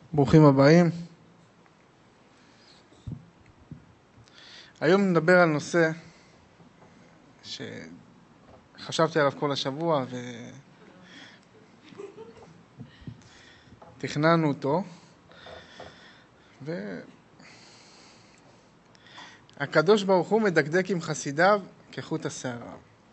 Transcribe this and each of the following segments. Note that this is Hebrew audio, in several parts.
ברוכים הבאים. היום נדבר על נושא שחשבתי עליו כל השבוע ותכננו אותו, והקדוש ברוך הוא מדקדק עם חסידיו כחוט השערה.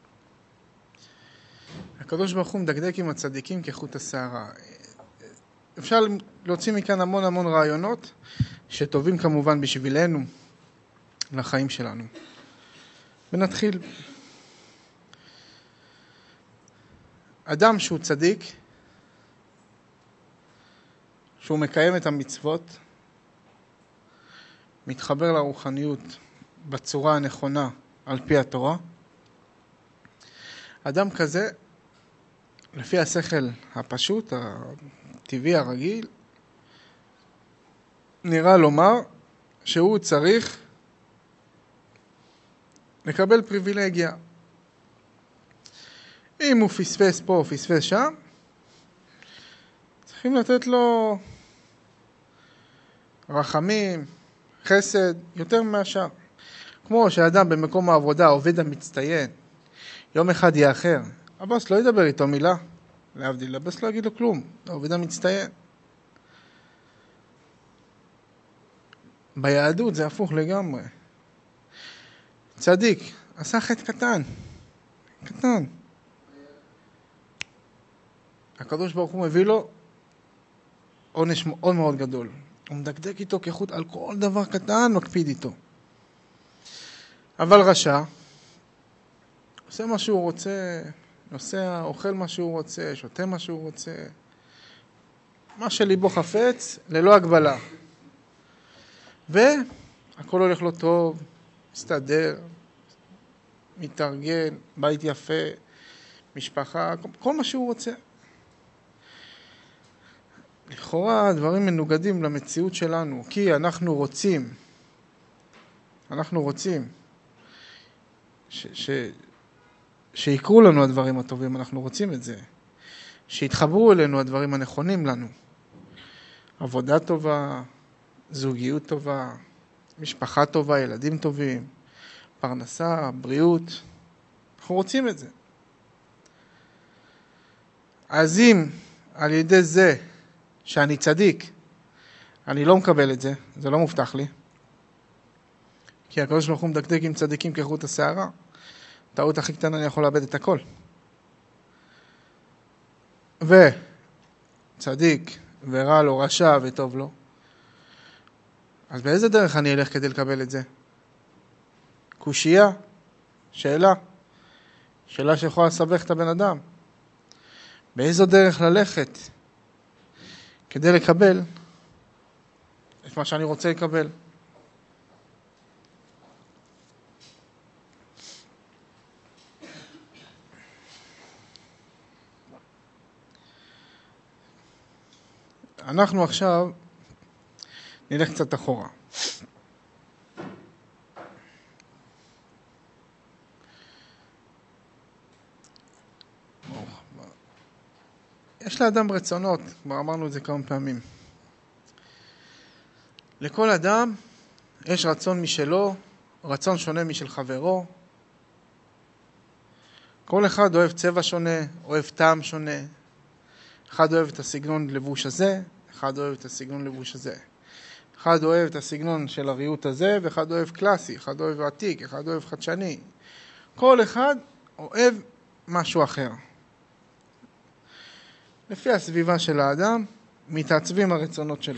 הקדוש ברוך הוא מדקדק עם הצדיקים כחוט השערה. אפשר להוציא מכאן המון רעיונות שטובים כמובן בשבילנו, לחיים שלנו. ונתחיל. אדם שהוא צדיק, שהוא מקיים את המצוות, מתחבר לרוחניות בצורה הנכונה על פי התורה, אדם כזה, לפי השכל הפשוט, הטבעי הרגיל, נראה לומר שהוא צריך לקבל פריבילגיה. אם הוא פספס פה או פספס שם, צריכים לתת לו רחמים, חסד, יותר מהשאר. כמו שאדם במקום העבודה, עובד המצטיין, יום אחד יאחר, הבוס לא ידבר איתו מילה, להבדיל, הבוס לא יגיד לו כלום, העובד המצטיין. ביהדות זה הפוך לגמרי. צדיק, עשה חטא קטן. הקדוש ברוך הוא מביא לו עונש מאוד מאוד גדול. הוא מדקדק איתו כחוט על כל דבר קטן, מקפיד איתו. אבל רשע, עושה מה שהוא רוצה, נוסע, אוכל מה שהוא רוצה, שותה מה שהוא רוצה. מה שליבו חפץ, ללא הגבלה. והכל הולך לו טוב, מסתדר, מתארגן, בית יפה, משפחה, כל מה שהוא רוצה. לכאורה דברים מנוגדים למציאות שלנו, כי אנחנו רוצים שיקרו לנו הדברים הטובים, אנחנו רוצים את זה. שיתחברו אלינו הדברים הנכונים לנו. עבודה טובה, זוגיות טובה, משפחה טובה, ילדים טובים, פרנסה, בריאות. אנחנו רוצים את זה. אז אם על ידי זה שאני צדיק, אני לא מקבל את זה, זה לא מובטח לי. כי הקדוש ברוך הוא מדקדק עם צדיקים כחוט השערה. טעות הכי קטנה אני יכול לאבד את הכל. וצדיק ורע לו, רשע וטוב לו. אז באיזה דרך אני אלך כדי לקבל את זה? קושייה, שאלה שיכולה לסבך את הבן אדם. באיזו דרך ללכת כדי לקבל את מה שאני רוצה לקבל? אנחנו עכשיו נלך קצת אחורה. יש לאדם רצונות, כבר אמרנו את זה כמה פעמים. לכל אדם יש רצון משלו, רצון שונה משל חברו. כל אחד אוהב צבע שונה, אוהב טעם שונה. אחד אוהב את הסגנון לבוש הזה, אחד אוהב את הסגנון לבוש הזה. אחד אוהב את הסגנון של הריהוט הזה, ואחד אוהב קלאסי, אחד אוהב עתיק, אחד אוהב חדשני. כל אחד אוהב משהו אחר. לפי הסביבה של האדם, מתעצבים הרצונות שלו.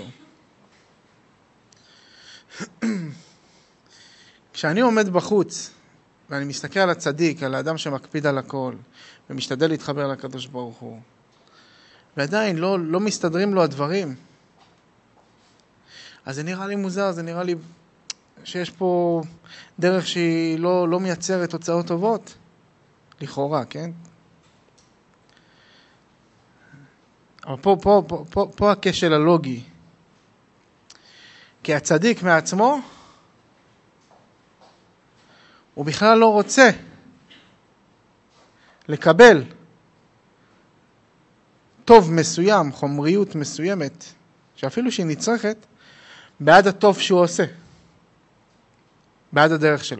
כשאני עומד בחוץ, ואני מסתכל על הצדיק, על האדם שמקפיד על הכל, ומשתדל להתחבר לקדוש ברוך הוא, ועדיין לא מסתדרים לו הדברים, אז זה נראה לי מוזר, זה נראה לי שיש פה דרך שהיא לא מייצרת תוצאות טובות, לכאורה, כן? אבל פה הכשל הלוגי. כי הצדיק מעצמו, הוא בכלל לא רוצה לקבל טוב מסוים, חומריות מסוימת שאפילו שהיא נצרכת, בעד הטוב שהוא עושה, בעד הדרך שלו.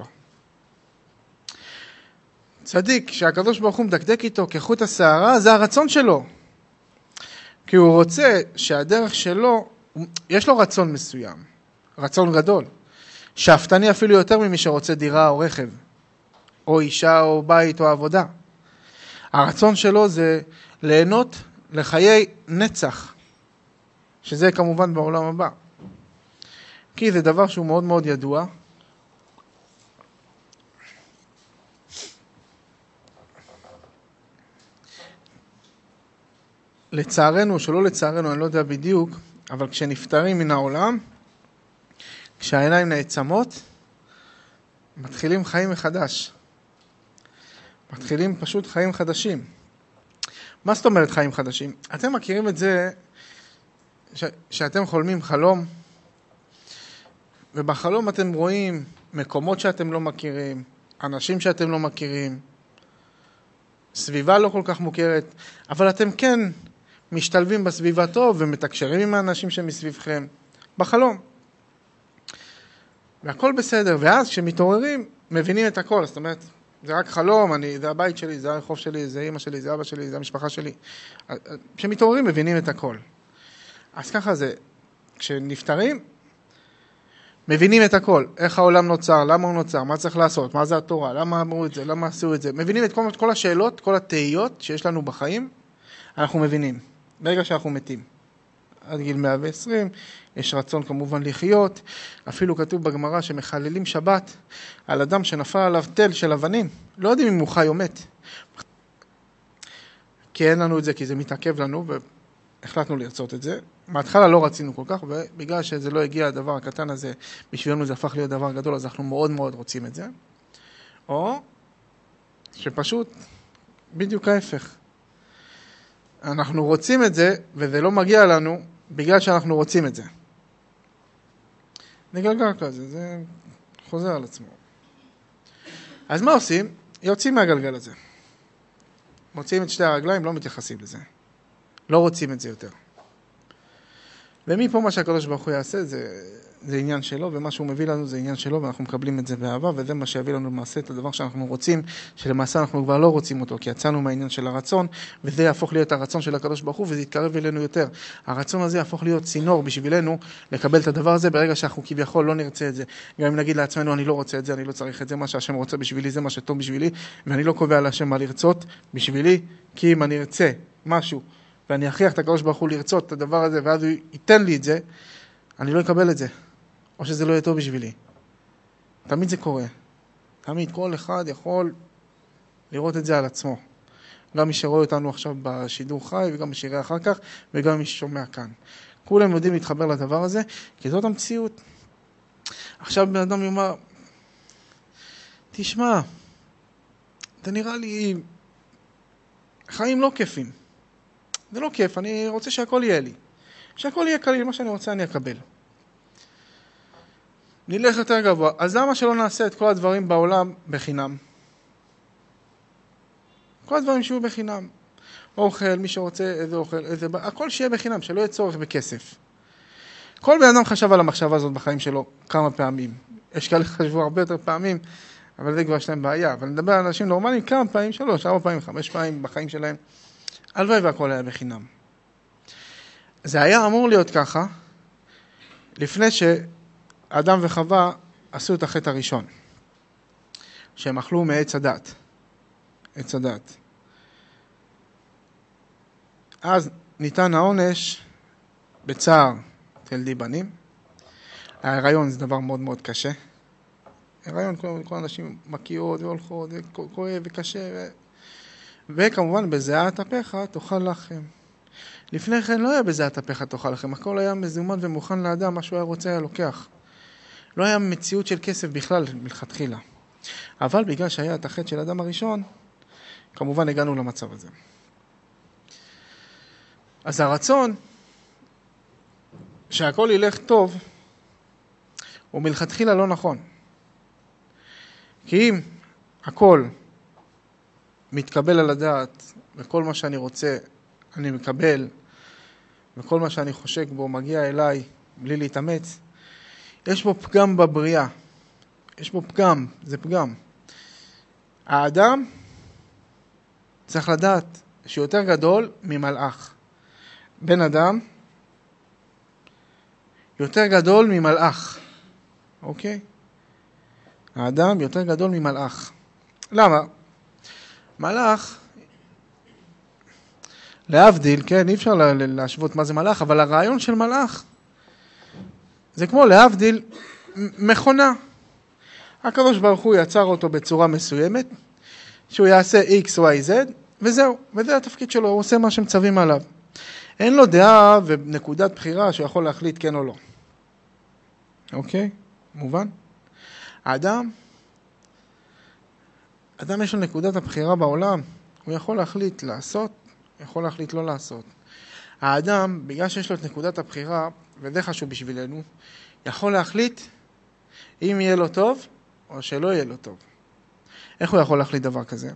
צדיק, שהקדוש ברוך הוא מדקדק איתו כחוט השערה, זה הרצון שלו. כי הוא רוצה שהדרך שלו, יש לו רצון מסוים, רצון גדול, שאפתני אפילו יותר ממי שרוצה דירה או רכב, או אישה או בית או עבודה. הרצון שלו זה ליהנות לחיי נצח, שזה כמובן בעולם הבא. כי זה דבר שהוא מאוד מאוד ידוע. לצערנו, שלא לצערנו, אני לא יודע בדיוק, אבל כשנפטרים מן העולם, כשהעיניים נעצמות, מתחילים חיים מחדש. מתחילים פשוט חיים חדשים. מה זאת אומרת חיים חדשים? אתם מכירים את זה שאתם חולמים חלום, ובחלום אתם רואים מקומות שאתם לא מכירים, אנשים שאתם לא מכירים, סביבה לא כל כך מוכרת, אבל אתם כן משתלבים בסביבה טוב ומתקשרים עם האנשים שמסביבכם בחלום. והכל בסדר, ואז כשמתעוררים מבינים את הכל, זאת אומרת, זה רק חלום, זה הבית שלי, זה הרחוב שלי, זה אמא שלי, זה אבא שלי, זה המשפחה שלי. כשמתעוררים מבינים את הכל. אז ככה זה, כשנפטרים, מבינים את הכל, איך העולם נוצר, למה הוא נוצר, מה צריך לעשות, מה זה התורה, למה אמרו את זה, למה עשו את זה. מבינים את כל השאלות, כל התהיות שיש לנו בחיים, אנחנו מבינים, ברגע שאנחנו מתים. עד גיל 120, יש רצון כמובן לחיות, אפילו כתוב בגמרא שמחללים שבת על אדם שנפל עליו תל של אבנים, לא יודעים אם הוא חי או מת. כי אין לנו את זה, כי זה מתעכב לנו, והחלטנו לרצות את זה. מההתחלה לא רצינו כל כך, ובגלל שזה לא הגיע הדבר הקטן הזה, בשבילנו זה הפך להיות דבר גדול, אז אנחנו מאוד מאוד רוצים את זה. או שפשוט בדיוק ההפך. אנחנו רוצים את זה, וזה לא מגיע לנו, בגלל שאנחנו רוצים את זה. נגלגל כזה, זה חוזר על עצמו. אז מה עושים? יוצאים מהגלגל הזה. מוציאים את שתי הרגליים, לא מתייחסים לזה. לא רוצים את זה יותר. ומפה מה שהקדוש ברוך הוא יעשה, זה עניין שלו, ומה שהוא מביא לנו זה עניין שלו, ואנחנו מקבלים את זה באהבה, וזה מה שיביא לנו למעשה את הדבר שאנחנו רוצים, שלמעשה אנחנו כבר לא רוצים אותו, כי יצאנו מהעניין של הרצון, וזה יהפוך להיות הרצון של הקדוש ברוך הוא, וזה יתקרב אלינו יותר. הרצון הזה יהפוך להיות צינור בשבילנו, לקבל את הדבר הזה, ברגע שאנחנו כביכול לא נרצה את זה. גם אם נגיד לעצמנו, אני לא רוצה את זה, אני לא צריך את זה, מה שהשם רוצה בשבילי, זה מה שטוב בשבילי, ואני לא קובע להשם מה לרצות בשבילי, כי אם אני ארצה משהו, ואני אכריח את הקדוש ברוך הוא לרצות את הדבר הזה, ואז הוא ייתן לי את זה, אני לא אקבל את זה. או שזה לא יהיה טוב בשבילי. תמיד זה קורה. תמיד כל אחד יכול לראות את זה על עצמו. גם מי שרואה אותנו עכשיו בשידור חי, וגם מי שיראה אחר כך, וגם מי ששומע כאן. כולם יודעים להתחבר לדבר הזה, כי זאת המציאות. עכשיו בן אדם יאמר, תשמע, זה נראה לי חיים לא כיפים. זה לא כיף, אני רוצה שהכל יהיה לי. שהכל יהיה קליל, מה שאני רוצה אני אקבל. נלך יותר גבוה. אז למה שלא נעשה את כל הדברים בעולם בחינם? כל הדברים שיהיו בחינם. אוכל, מי שרוצה איזה אוכל, איזה... הכל שיהיה בחינם, שלא יהיה צורך בכסף. כל בן אדם חשב על המחשבה הזאת בחיים שלו כמה פעמים. יש כאלה חשבו הרבה יותר פעמים, אבל זה כבר שלהם בעיה. אבל נדבר על אנשים נורמליים כמה פעמים, 3, 4 פעמים, 5 פעמים בחיים שלהם. הלוואי והכל היה בחינם. זה היה אמור להיות ככה, לפני שאדם וחווה עשו את החטא הראשון, שהם אכלו מעץ הדת. עץ הדת. אז ניתן העונש בצער תלדי בנים. ההיריון זה דבר מאוד מאוד קשה. ההיריון, כל אנשים מקיאות והולכות, וכואב וקשה, וכמובן בזיעת אפיך תאכל לחם. לפני כן לא היה בזיעת אפיך תאכל לחם, הכל היה מזומן ומוכן לאדם, מה שהוא היה רוצה היה לוקח. לא היה מציאות של כסף בכלל מלכתחילה. אבל בגלל שהיה את החטא של האדם הראשון, כמובן הגענו למצב הזה. אז הרצון שהכל ילך טוב, הוא מלכתחילה לא נכון. כי אם הכל מתקבל על הדעת, וכל מה שאני רוצה אני מקבל, וכל מה שאני חושק בו מגיע אליי בלי להתאמץ, יש בו פגם בבריאה. יש בו פגם, זה פגם. האדם צריך לדעת שהוא יותר גדול ממלאך. בן אדם יותר גדול ממלאך. אוקיי? האדם יותר גדול ממלאך. למה? מלאך, להבדיל, כן, אי אפשר להשוות מה זה מלאך, אבל הרעיון של מלאך זה כמו להבדיל מכונה. הקדוש ברוך הוא יצר אותו בצורה מסוימת, שהוא יעשה X, Y, Z, וזהו, וזה התפקיד שלו, הוא עושה מה שמצווים עליו. אין לו דעה ונקודת בחירה שהוא יכול להחליט כן או לא. אוקיי? מובן? האדם יש לו נקודת הבחירה בעולם, הוא יכול להחליט לעשות, יכול להחליט לא לעשות. האדם, בגלל שיש לו את נקודת הבחירה, וזה חשוב בשבילנו, יכול להחליט אם יהיה לו טוב או שלא יהיה לו טוב. איך הוא יכול להחליט דבר כזה?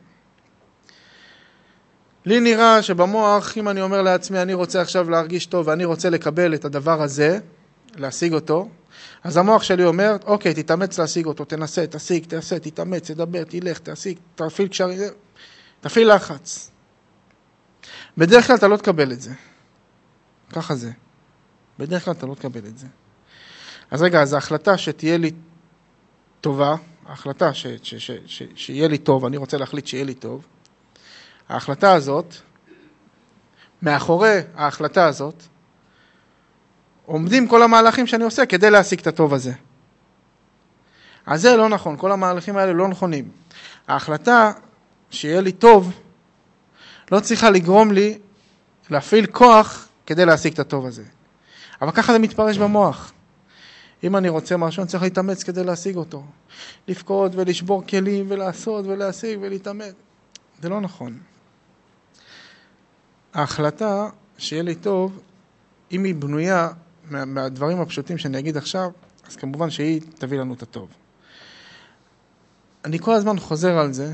לי נראה שבמוח, אם אני אומר לעצמי, אני רוצה עכשיו להרגיש טוב ואני רוצה לקבל את הדבר הזה, להשיג אותו, אז המוח שלי אומר, אוקיי, תתאמץ להשיג אותו, תנסה, תשיג, תעשה, תתאמץ, תדבר, תלך, תשיג, תפעיל קשרים, תפעיל לחץ. בדרך כלל אתה לא תקבל את זה. ככה זה. בדרך כלל אתה לא תקבל את זה. אז רגע, אז ההחלטה שתהיה לי טובה, ההחלטה שיהיה לי טוב, אני רוצה להחליט שיהיה לי טוב, ההחלטה הזאת, מאחורי ההחלטה הזאת, עומדים כל המהלכים שאני עושה כדי להשיג את הטוב הזה. אז זה לא נכון, כל המהלכים האלה לא נכונים. ההחלטה שיהיה לי טוב, לא צריכה לגרום לי להפעיל כוח כדי להשיג את הטוב הזה. אבל ככה זה מתפרש במוח. אם אני רוצה משהו, אני צריך להתאמץ כדי להשיג אותו. לפקוד ולשבור כלים ולעשות ולהשיג ולהתאמץ. זה לא נכון. ההחלטה שיהיה לי טוב, אם היא בנויה מהדברים הפשוטים שאני אגיד עכשיו, אז כמובן שהיא תביא לנו את הטוב. אני כל הזמן חוזר על זה,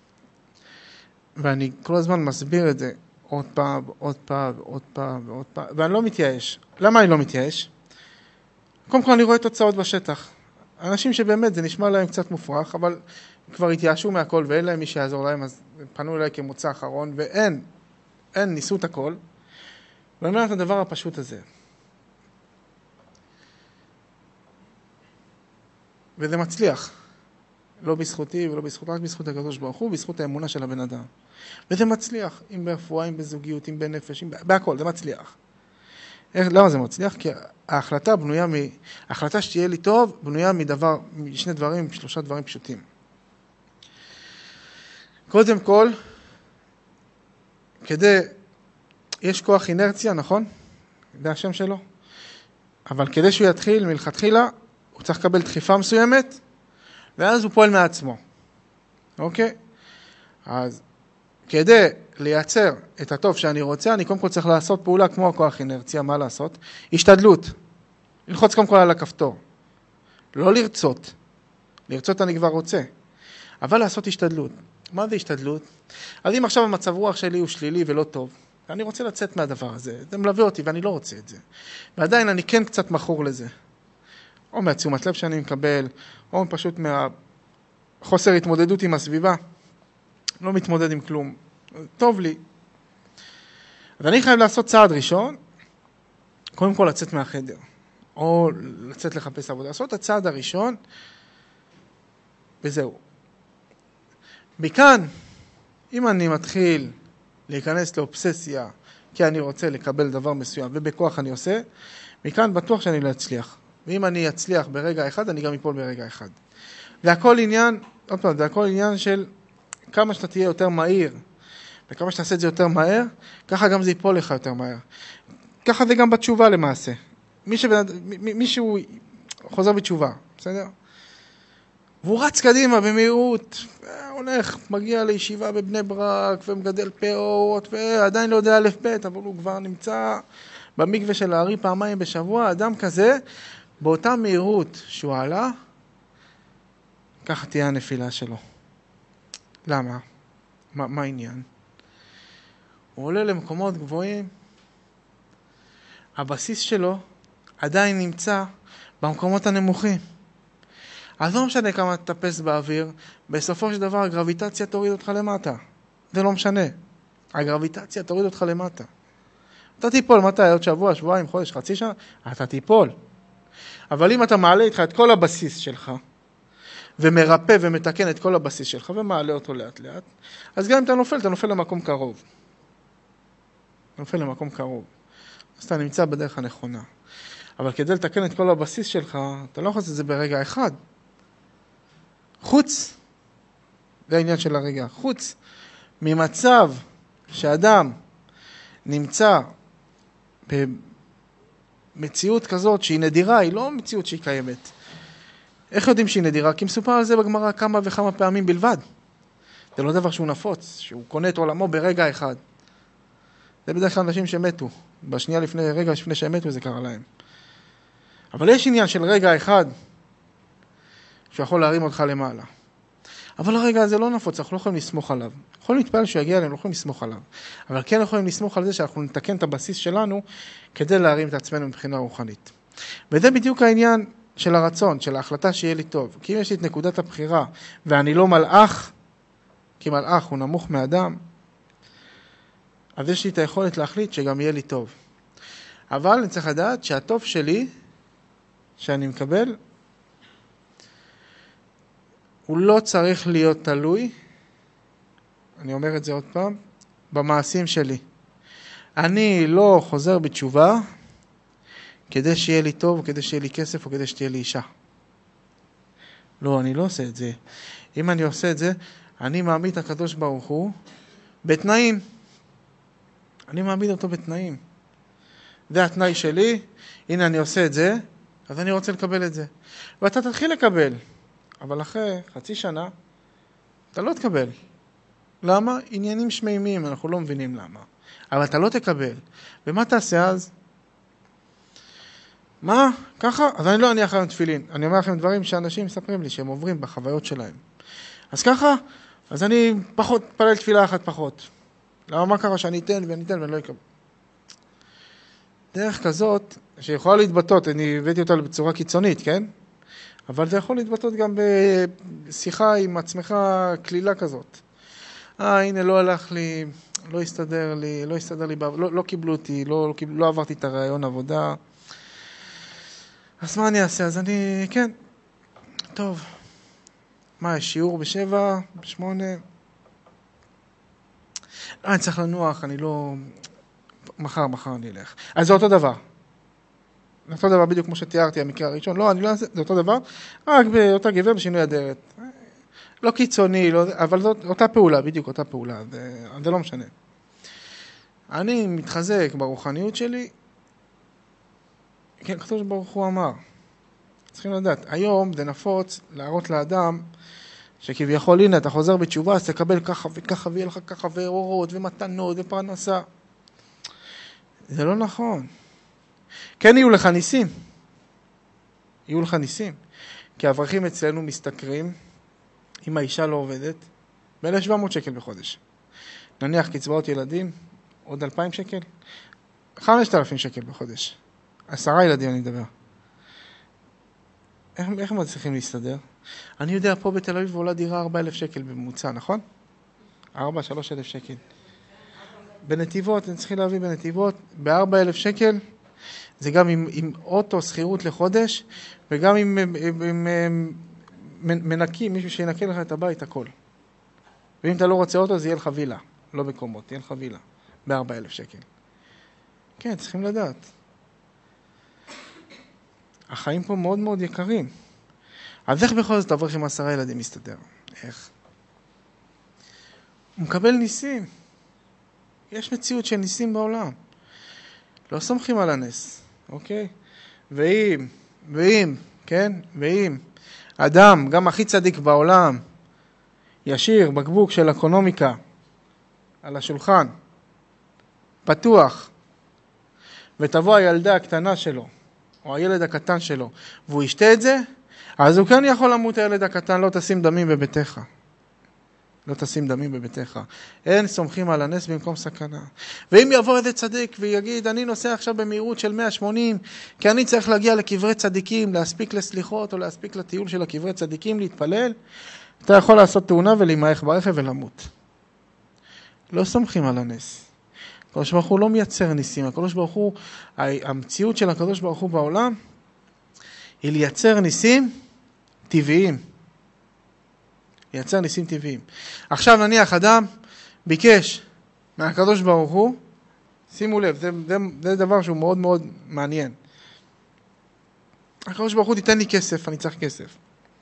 ואני כל הזמן מסביר את זה עוד פעם, עוד פעם, עוד פעם, ועוד פעם, ואני לא מתייאש. למה אני לא מתייאש? קודם כל אני רואה תוצאות בשטח. אנשים שבאמת זה נשמע להם קצת מופרך, אבל כבר התייאשו מהכל ואין להם מי שיעזור להם, אז פנו אליי כמוצא אחרון, ואין, ניסו את הכל. ואני אומר את הדבר הפשוט הזה. וזה מצליח. לא בזכותי ולא בזכות, רק בזכות הקדוש ברוך הוא, בזכות האמונה של הבן אדם. וזה מצליח, אם ברפואה, אם בזוגיות, אם בנפש, בהכל, זה מצליח. למה זה מצליח? כי ההחלטה בנויה ההחלטה שתהיה לי טוב, בנויה משני דברים, 3 דברים פשוטים. קודם כל, יש כוח אינרציה, נכון? זה השם שלו. אבל כדי שהוא יתחיל מלכתחילה, הוא צריך לקבל דחיפה מסוימת, ואז הוא פועל מעצמו. אוקיי? אז כדי לייצר את הטוב שאני רוצה, אני קודם כל צריך לעשות פעולה כמו הכוח אינרציה. מה לעשות? השתדלות. ללחוץ קודם כל על הכפתור. לא לרצות. לרצות אני כבר רוצה. אבל לעשות השתדלות. מה זה השתדלות? אז אם עכשיו המצב רוח שלי הוא שלילי ולא טוב, אני רוצה לצאת מהדבר הזה. זה מלווה אותי ואני לא רוצה את זה. ועדיין אני כן קצת מכור לזה. או מהתשומת לב שאני מקבל, או פשוט מהחוסר התמודדות עם הסביבה. לא מתמודד עם כלום. טוב לי. אז אני חייב לעשות צעד ראשון, קודם כל לצאת מהחדר, או לצאת לחפש עבודה. לעשות את הצעד הראשון, וזהו. מכאן, אם אני מתחיל להיכנס לאובססיה, כי אני רוצה לקבל דבר מסוים, ובכוח אני עושה, מכאן בטוח שאני לא אצליח. ואם אני אצליח ברגע אחד, אני גם אפול ברגע אחד. והכל עניין, עוד פעם, זה הכל עניין של כמה שאתה תהיה יותר מהיר, וכמה שתעשה את זה יותר מהר, ככה גם זה ייפול לך יותר מהר. ככה זה גם בתשובה למעשה. מישהו חוזר בתשובה, בסדר? והוא רץ קדימה במהירות, הולך, מגיע לישיבה בבני ברק, ומגדל פאות, ועדיין לא יודע א' ב', אבל הוא כבר נמצא במקווה של הארי 2 פעמים בשבוע. אדם כזה, באותה מהירות שהוא עלה, ככה תהיה הנפילה שלו. למה? מה העניין? הוא עולה למקומות גבוהים, הבסיס שלו עדיין נמצא במקומות הנמוכים. אז לא משנה כמה תטפס באוויר, בסופו של דבר הגרביטציה תוריד אותך למטה. זה לא משנה. הגרביטציה תוריד אותך למטה. אתה תיפול, מתי? עוד שבוע, שבועיים, חודש, חצי שנה? אתה תיפול. אבל אם אתה מעלה איתך את כל הבסיס שלך, ומרפא ומתקן את כל הבסיס שלך, ומעלה אותו לאט לאט, אז גם אם אתה נופל למקום קרוב. נופל למקום קרוב. אז אתה נמצא בדרך הנכונה. אבל כדי לתקן את כל הבסיס שלך, אתה לא יכול לעשות את זה ברגע אחד. חוץ, זה העניין של הרגע, חוץ ממצב שאדם נמצא במציאות כזאת שהיא נדירה, היא לא מציאות שהיא קיימת. איך יודעים שהיא נדירה? כי מסופר על זה בגמרא כמה וכמה פעמים בלבד. זה לא דבר שהוא נפוץ, שהוא קונה את עולמו ברגע אחד. זה בדרך כלל אנשים שמתו. בשנייה רגע לפני שהם מתו זה קרה להם. אבל יש עניין של רגע אחד שיכול להרים אותך למעלה. אבל הרגע הזה לא נפוץ, אנחנו לא יכולים לסמוך עליו. יכולים להתפעל שהוא יגיע אלינו, לא יכולים לסמוך עליו. אבל כן יכולים לסמוך על זה שאנחנו נתקן את הבסיס שלנו כדי להרים את עצמנו מבחינה רוחנית. וזה בדיוק העניין של הרצון, של ההחלטה שיהיה לי טוב. כי אם יש לי את נקודת הבחירה ואני לא מלאך, כי מלאך הוא נמוך מאדם, אז יש לי את היכולת להחליט שגם יהיה לי טוב. אבל אני צריך לדעת שהטוב שלי, שאני מקבל, הוא לא צריך להיות תלוי, אני אומר את זה עוד פעם, במעשים שלי. אני לא חוזר בתשובה כדי שיהיה לי טוב, או כדי שיהיה לי כסף, או כדי שתהיה לי אישה. לא, אני לא עושה את זה. אם אני עושה את זה, אני מעמיד את הקדוש ברוך הוא בתנאים. אני מעמיד אותו בתנאים. זה התנאי שלי, הנה אני עושה את זה, אז אני רוצה לקבל את זה. ואתה תתחיל לקבל. אבל אחרי חצי שנה, אתה לא תקבל. למה? עניינים שמימים, אנחנו לא מבינים למה. אבל אתה לא תקבל. ומה תעשה אז? מה? ככה? אז אני לא אניח לכם תפילין. אני אומר לכם דברים שאנשים מספרים לי, שהם עוברים בחוויות שלהם. אז ככה? אז אני פחות, פלל תפילה אחת פחות. למה? מה קרה שאני אתן ואני אתן ואני לא אקבל? דרך כזאת, שיכולה להתבטאות, אני הבאתי אותה בצורה קיצונית, כן? אבל זה יכול להתבטאות גם בשיחה עם עצמך כלילה כזאת. הנה לא הלך לי, לא הסתדר לי, לא קיבלו אותי, לא עברתי את הרעיון עבודה. אז מה אני אעשה? אז אני, כן, טוב. מה, יש שיעור ב7, ב8? אני צריך לנוח, אני לא... מחר אני אלך. אז זה אותו דבר. זה אותו דבר בדיוק כמו שתיארתי, המקרה הראשון. לא, אני לא אעשה, זה אותו דבר. רק באותה גבר בשינוי אדרת. לא קיצוני, לא, אבל זאת אותה פעולה, בדיוק אותה פעולה. זה לא משנה. אני מתחזק ברוחניות שלי. כן, הקדוש ברוך הוא אמר. צריכים לדעת, היום זה נפוץ להראות לאדם שכביכול, הנה, אתה חוזר בתשובה, אז תקבל ככה וככה, ויהיה לך ככה, ואורות, ומתנות, ופרנסה. זה לא נכון. כן, יהיו לך ניסים. יהיו לך ניסים. כי האברכים אצלנו מסתכרים, אם האישה לא עובדת, ב-1,700 שקל בחודש. נניח קצבאות ילדים, עוד 2,000 שקל, 5,000 שקל בחודש. 10 ילדים אני מדבר. איך הם צריכים להסתדר? אני יודע, פה בתל אביב עולה דירה 4,000 שקל בממוצע, נכון? 3,000 שקל. בנתיבות, אני צריכים להביא בנתיבות, ב4,000 שקל, זה גם עם אוטו שכירות לחודש, וגם עם מנקים, מישהו שינקה לך את הבית, הכל. ואם אתה לא רוצה אוטו, זה יהיה לך וילה, לא בקומות, תהיה לך וילה, ב4,000 שקל. כן, צריכים לדעת. החיים פה מאוד מאוד יקרים. אז איך בכל זאת אברך עם 10 ילדים מסתדר? איך? הוא מקבל ניסים. יש מציאות של ניסים בעולם. לא סומכים על הנס, אוקיי? ואם, כן? ואם אדם, גם הכי צדיק בעולם, ישיר בקבוק של אקונומיקה על השולחן, פתוח, ותבוא הילדה הקטנה שלו, או הילד הקטן שלו, והוא ישתה את זה, אז הוא כן יכול למות הילד הקטן, לא תשים דמים בביתך. לא תשים דמים בביתך. אין סומכים על הנס במקום סכנה. ואם יבוא איזה צדיק ויגיד, אני נוסע עכשיו במהירות של 180, כי אני צריך להגיע לקברי צדיקים, להספיק לסליחות או להספיק לטיול של הקברי צדיקים, להתפלל, אתה יכול לעשות תאונה ולהימעך ברכב ולמות. לא סומכים על הנס. הקדוש ברוך הוא לא מייצר ניסים. הקדוש ברוך הוא, המציאות של הקדוש ברוך הוא בעולם, היא לייצר ניסים טבעיים. לייצר ניסים טבעיים. עכשיו נניח אדם ביקש מהקדוש ברוך הוא, שימו לב, זה דבר שהוא מאוד מאוד מעניין. הקדוש ברוך הוא תיתן לי כסף, אני צריך כסף.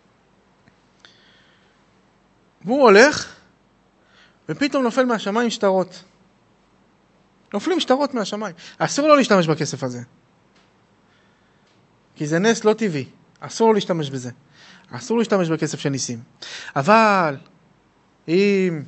והוא הולך, ופתאום נופל מהשמיים שטרות. נופלים שטרות מהשמיים. אסור לו להשתמש בכסף הזה. כי זה נס לא טבעי. אסור לו להשתמש בזה. אסור להשתמש בכסף של ניסים. אבל אם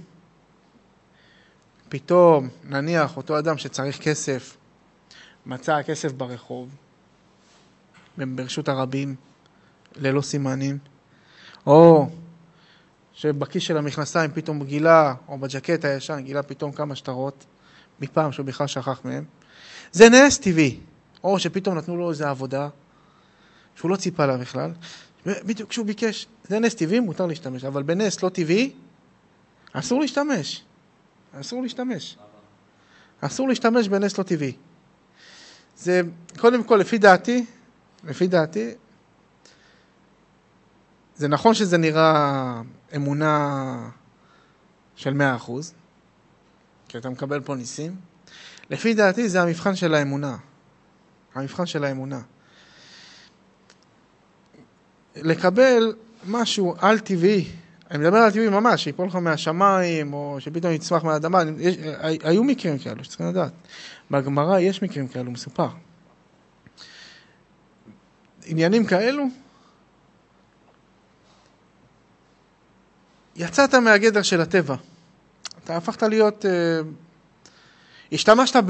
פתאום נניח אותו אדם שצריך כסף, מצא הכסף ברחוב, ברשות הרבים, ללא סימנים, או שבכיס של המכנסיים פתאום גילה, או בג'קט הישן גילה פתאום כמה שטרות, מפעם שהוא בכלל שכח מהם. זה נס טבעי. או שפתאום נתנו לו איזו עבודה, שהוא לא ציפה לה בכלל. בדיוק כשהוא ביקש, זה נס טבעי, מותר להשתמש. אבל בנס לא טבעי, אסור להשתמש. אסור להשתמש. אסור להשתמש בנס לא טבעי. זה, קודם כל, לפי דעתי, זה נכון שזה נראה אמונה של 100%, כי אתה מקבל פה ניסים. לפי דעתי זה המבחן של האמונה. המבחן של האמונה. לקבל משהו על טבעי, אני מדבר על טבעי ממש, שיפול לך מהשמיים, או שפתאום יצמח מהאדמה, היו מקרים כאלו שצריכים לדעת. בגמרא יש מקרים כאלו, מסופר. עניינים כאלו, יצאת מהגדר של הטבע. אתה הפכת להיות, השתמשת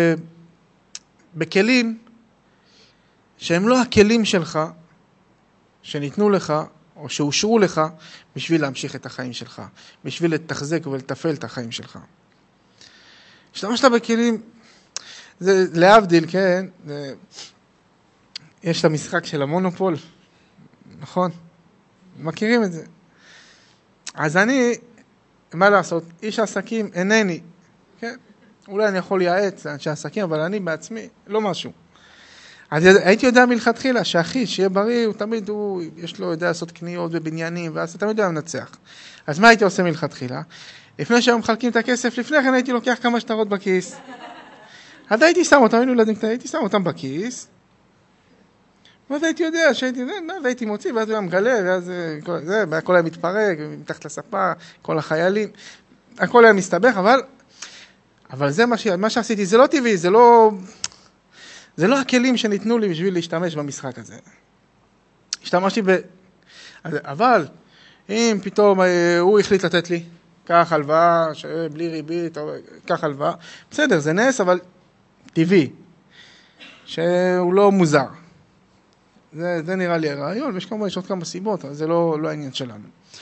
בכלים שהם לא הכלים שלך, שניתנו לך, או שאושרו לך, בשביל להמשיך את החיים שלך, בשביל לתחזק ולתפעל את החיים שלך. השתמשת בכלים, זה להבדיל, כן, יש את המשחק של המונופול, נכון? מכירים את זה. אז אני, מה לעשות? איש עסקים אינני, כן? אולי אני יכול לייעץ לאנשי עסקים, אבל אני בעצמי לא משהו. אז הייתי יודע מלכתחילה שהאחי, שיהיה בריא, הוא תמיד, יש לו יודע לעשות קניות ובניינים, ואז הוא תמיד היה מנצח. אז מה הייתי עושה מלכתחילה? לפני שהיום מחלקים את הכסף, לפני כן הייתי לוקח כמה שטרות בכיס. אז הייתי שם אותם, הייתי שם אותם בכיס, ואז הייתי יודע והייתי מוציא, ואז הוא היה מגלה, ואז הכל היה מתפרק, מתחת לספה, כל החיילים, הכל היה מסתבך, אבל זה מה שעשיתי, זה לא טבעי, זה לא הכלים שניתנו לי בשביל להשתמש במשחק הזה. השתמשתי אבל אם פתאום הוא החליט לתת לי, כך הלוואה, בלי ריבית, כך הלוואה, בסדר, זה נס, אבל טבעי, שהוא לא מוזר. זה נראה לי הרעיון, ויש כמובן, יש עוד כמה סיבות, אבל זה לא העניין שלנו.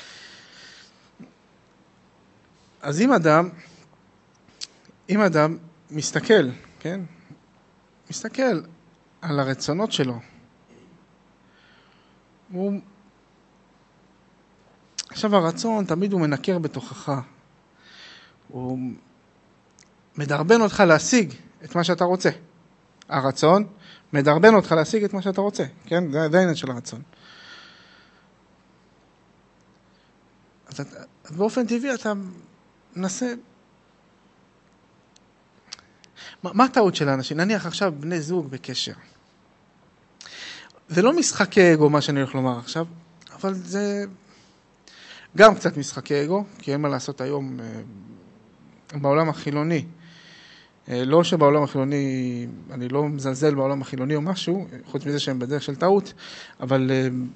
אז אם אדם מסתכל, כן? מסתכל על הרצונות שלו, עכשיו הרצון תמיד הוא מנקר בתוכך, הוא מדרבן אותך להשיג את מה שאתה רוצה. הרצון מדרבן אותך להשיג את מה שאתה רוצה, כן? זה העניין של הרצון. אז באופן טבעי אתה מנסה, מה הטעות של האנשים? נניח עכשיו בני זוג בקשר. זה לא משחקי אגו, מה שאני הולך לומר עכשיו, אבל זה גם קצת משחקי אגו, כי אין מה לעשות היום בעולם החילוני. לא שבעולם החילוני, אני לא מזלזל בעולם החילוני או משהו, חוץ מזה שהם בדרך של טעות, אבל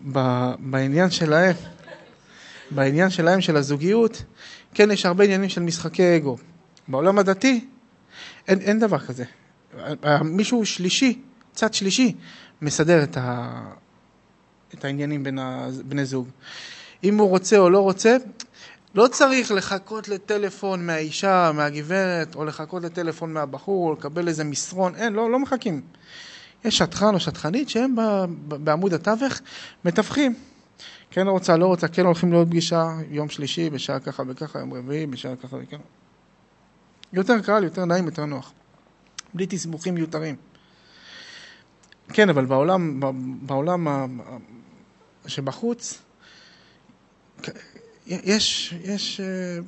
בעניין שלהם של הזוגיות, כן יש הרבה עניינים של משחקי אגו. בעולם הדתי, אין דבר כזה. מישהו שלישי, צד שלישי, מסדר את העניינים בין בני זוג. אם הוא רוצה או לא רוצה, לא צריך לחכות לטלפון מהאישה, מהגברת, או לחכות לטלפון מהבחור, או לקבל איזה מסרון. אין, לא מחכים. יש שטחן או שטחנית שהם בעמוד התווך מתווכים. כן רוצה, לא רוצה, כן הולכים לעוד פגישה, יום שלישי, בשעה ככה וככה, יום רביעי, בשעה ככה וככה. יותר קל, יותר נעים, יותר נוח. בלי תסבוכים מיותרים. כן, אבל בעולם שבחוץ, יש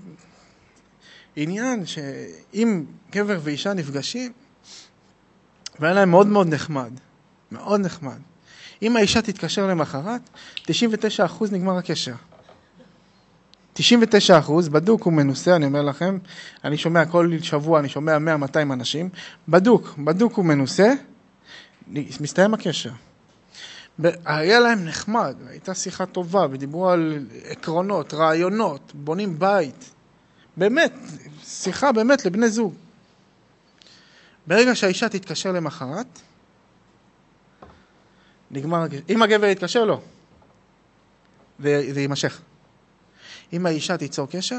עניין שאם גבר ואישה נפגשים, והיה להם מאוד מאוד נחמד, מאוד נחמד. אם האישה תתקשר למחרת, 99% נגמר הקשר. 99%, בדוק ומנוסה, אני אומר לכם, אני שומע כל שבוע, אני שומע 100-200 אנשים, בדוק ומנוסה, מסתיים הקשר. היה להם נחמד, הייתה שיחה טובה, ודיברו על עקרונות, רעיונות, בונים בית. באמת, שיחה באמת לבני זוג. ברגע שהאישה תתקשר למחרת, נגמר הקשר. אם הגבר יתקשר, לא. זה יימשך. אם האישה תיצור קשר,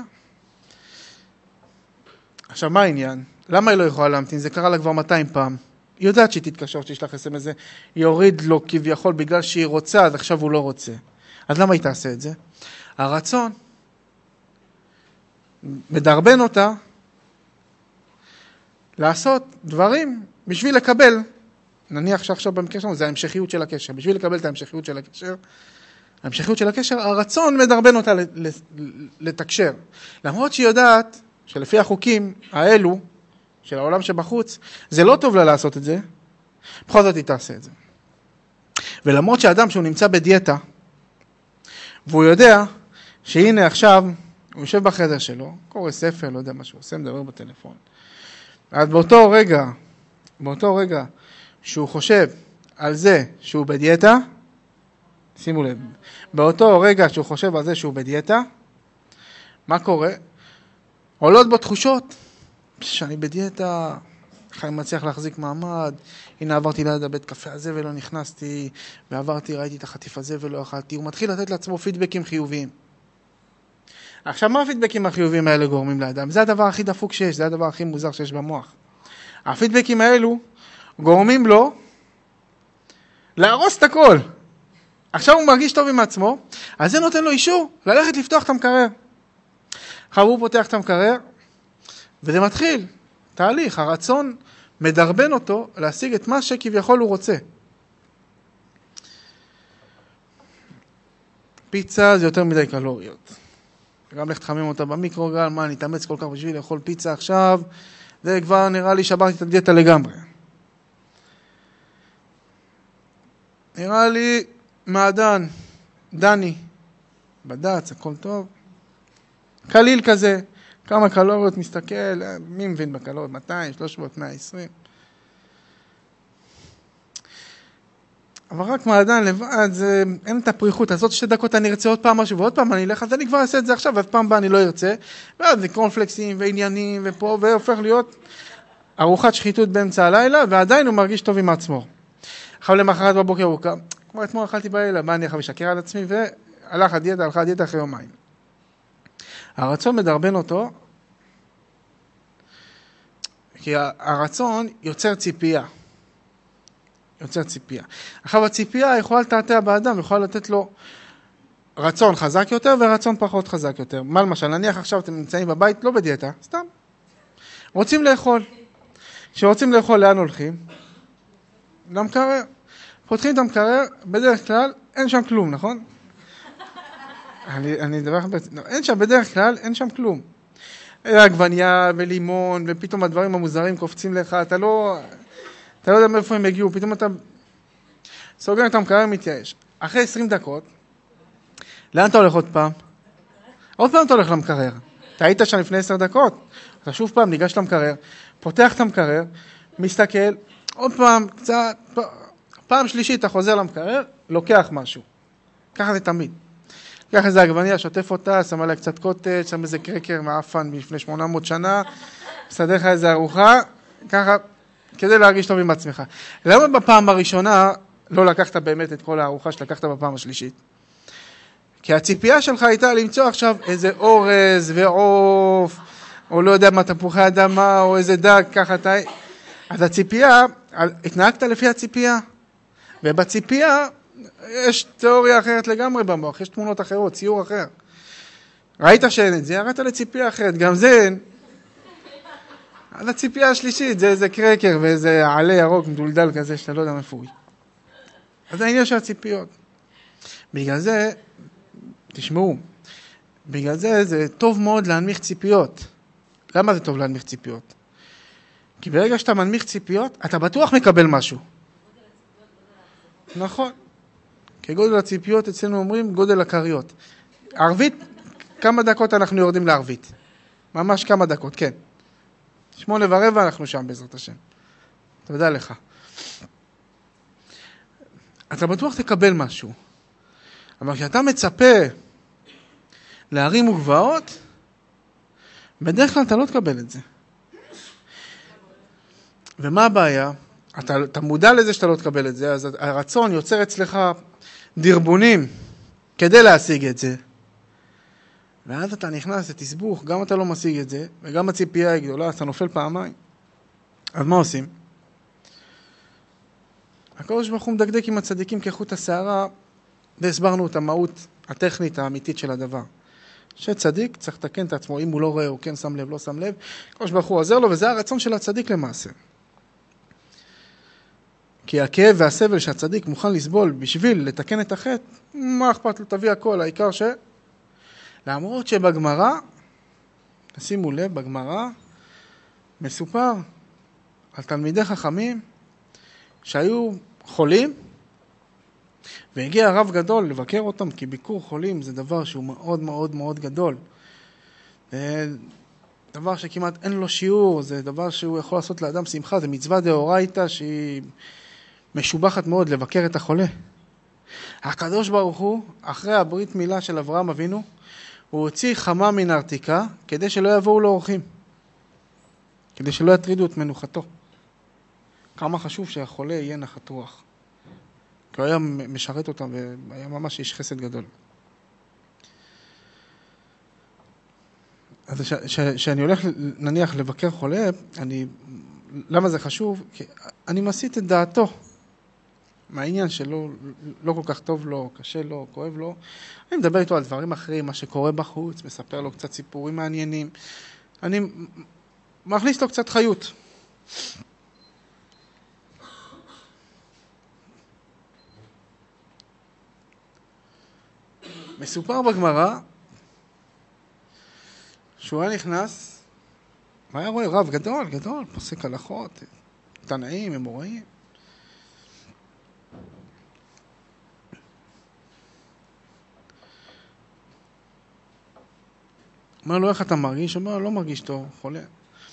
עכשיו מה העניין? למה היא לא יכולה להמתין? זה קרה לה כבר 200 פעם. היא יודעת שהיא תתקשר, שתשלח אס-אם אס, היא יוריד לו כביכול בגלל שהיא רוצה, אז עכשיו הוא לא רוצה. אז למה היא תעשה את זה? הרצון מדרבן אותה לעשות דברים בשביל לקבל, נניח שעכשיו במקרה שלנו זה ההמשכיות של הקשר, בשביל לקבל את ההמשכיות של הקשר, הרצון מדרבן אותה לתקשר. למרות שהיא יודעת שלפי החוקים האלו, של העולם שבחוץ, זה לא טוב לה לעשות את זה, בכל זאת היא תעשה את זה. ולמרות שאדם שהוא נמצא בדיאטה, והוא יודע שהנה עכשיו, הוא יושב בחדר שלו, קורא ספר, לא יודע מה שהוא עושה, מדבר בטלפון. אז באותו רגע שהוא חושב על זה שהוא בדיאטה, שימו לב, באותו רגע שהוא חושב על זה שהוא בדיאטה, מה קורה? עולות בו תחושות, שאני בדיאטה, חיים מצליח להחזיק מעמד, הנה עברתי ליד הבית קפה הזה ולא נכנסתי, ועברתי, ראיתי את החטיף הזה ולא אכלתי, הוא מתחיל לתת לעצמו פידבקים חיוביים. עכשיו, מה הפידבקים החיוביים האלה גורמים לאדם? זה הדבר הכי דפוק שיש, זה הדבר הכי מוזר שיש במוח. הפידבקים האלו גורמים לו להרוס את הכל. עכשיו הוא מרגיש טוב עם עצמו, אז זה נותן לו אישור ללכת לפתוח את המקרר. עכשיו הוא פותח את המקרר, וזה מתחיל, תהליך, הרצון מדרבן אותו להשיג את מה שכביכול הוא רוצה. פיצה זה יותר מדי קלוריות. גם לך תחמם אותה במיקרוגל, מה אני אתאמץ כל כך בשביל לאכול פיצה עכשיו, זה כבר נראה לי שברתי את הדיאטה לגמרי. נראה לי מעדן, דני, בד"ץ, הכל טוב. קליל כזה, כמה קלוריות מסתכל, מי מבין בקלוריות? 200, 300, 120. אבל רק מעדן לבד, אין את הפריחות, אז עוד 2 דקות אני ארצה עוד פעם משהו, ועוד פעם אני אלך, אז אני כבר אעשה את זה עכשיו, ואז פעם הבאה אני לא ארצה, ואז זה קורנפלקסים ועניינים ופה, והופך להיות ארוחת שחיתות באמצע הלילה, ועדיין הוא מרגיש טוב עם עצמו. עכשיו למחרת בבוקר הוא קם, כמו אתמול אכלתי בלילה, מה אני יכול לשקר על עצמי, והלכה הדיאטה אחרי יומיים. הרצון מדרבן אותו, כי הרצון יוצר ציפייה. עכשיו הציפייה יכולה לתעתע באדם, יכולה לתת לו רצון חזק יותר ורצון פחות חזק יותר. מה למשל, נניח עכשיו אתם נמצאים בבית, לא בדיאטה, סתם. רוצים לאכול. כשרוצים לאכול, לאן הולכים? למקרר. פותחים את המקרר, בדרך כלל אין שם כלום, נכון? אני אדבר אין שם, בדרך כלל אין שם כלום. עגבניה ולימון, ופתאום הדברים המוזרים קופצים לך, אתה לא יודע מאיפה הם הגיעו, פתאום אתה סוגר את המקרר מתייאש. אחרי 20 דקות, לאן אתה הולך עוד פעם? עוד פעם אתה הולך למקרר. אתה היית שם לפני 10 דקות, אתה שוב פעם ניגש למקרר, פותח את המקרר, מסתכל, עוד פעם, קצת, פעם שלישית אתה חוזר למקרר, לוקח משהו. ככה זה תמיד. קח איזה עגבניה, שוטף אותה, שם עליה קצת קוטג', שם איזה קרקר מאפן לפני 800 שנה, מסדר לך איזה ארוחה, ככה, כדי להרגיש טוב עם עצמך. למה בפעם הראשונה לא לקחת באמת את כל הארוחה שלקחת בפעם השלישית? כי הציפייה שלך הייתה למצוא עכשיו איזה אורז ועוף, או לא יודע מה, תפוחי אדמה, או איזה דג, ככה אתה... אז הציפייה, התנהגת לפי הציפייה. ובציפייה יש תיאוריה אחרת לגמרי במוח, יש תמונות אחרות, ציור אחר. ראית שאין את זה, ירדת לציפייה אחרת, גם זה אין. אז הציפייה השלישית, זה איזה קרקר ואיזה עלה ירוק מדולדל כזה, שאתה לא יודע מפוי. אז זה העניין של הציפיות. בגלל זה, תשמעו, בגלל זה זה טוב מאוד להנמיך ציפיות. למה זה טוב להנמיך ציפיות? כי ברגע שאתה מנמיך ציפיות, אתה בטוח מקבל משהו. נכון. כגודל הציפיות אצלנו אומרים גודל הקריות. ערבית, כמה דקות אנחנו יורדים לערבית. ממש כמה דקות, כן. 8:15 אנחנו שם בעזרת השם. תודה לך. אתה בטוח תקבל משהו. אבל כשאתה מצפה להרים וגבעות, בדרך כלל אתה לא תקבל את זה. ומה הבעיה? אתה מודע לזה שאתה לא תקבל את זה, אז הרצון יוצר אצלך דרבונים כדי להשיג את זה. ואז אתה נכנס לתסבוך, גם אתה לא משיג את זה, וגם הציפייה היא גדולה, אתה נופל פעמיים. אז מה עושים? הקדוש ברוך הוא מדקדק עם הצדיקים כחוט השערה, והסברנו את המהות הטכנית האמיתית של הדבר. שצדיק צריך לתקן את עצמו, אם הוא לא רואה, הוא כן שם לב, לא שם לב, הקדוש ברוך הוא עוזר לו, וזה הרצון של הצדיק למעשה. כי הכאב והסבל שהצדיק מוכן לסבול בשביל לתקן את החטא, מה אכפת לו, תביא הכל, העיקר למרות שבגמרא, תשימו לב, בגמרא מסופר על תלמידי חכמים שהיו חולים, והגיע הרב גדול לבקר אותם, כי ביקור חולים זה דבר שהוא מאוד מאוד מאוד גדול. זה דבר שכמעט אין לו שיעור, זה דבר שהוא יכול לעשות לאדם שמחה, זה מצווה דאורייתא שהיא משובחת מאוד לבקר את החולה. הקדוש ברוך הוא, אחרי הברית מילה של אברהם אבינו, הוא הוציא חמה מן ארתיקה כדי שלא יבואו לו אורחים, כדי שלא יטרידו את מנוחתו. כמה חשוב שהחולה יהיה נחת רוח. כי הוא היה משרת אותם והיה ממש איש חסד גדול. אז כשאני הולך נניח לבקר חולה, למה זה חשוב? כי אני מסיט את דעתו מהעניין שלו, לא כל כך טוב לו, קשה לו, כואב לו. אני מדבר איתו על דברים אחרים, מה שקורה בחוץ, מספר לו קצת סיפורים מעניינים. אני מכניס לו קצת חיות. מסופר בגמרא שהוא היה נכנס, והיה רואה רב גדול, גדול, פוסק הלכות, תנאים, אמוראים. אומר לו, איך אתה מרגיש? אומר לו, לא מרגיש טוב, חולה.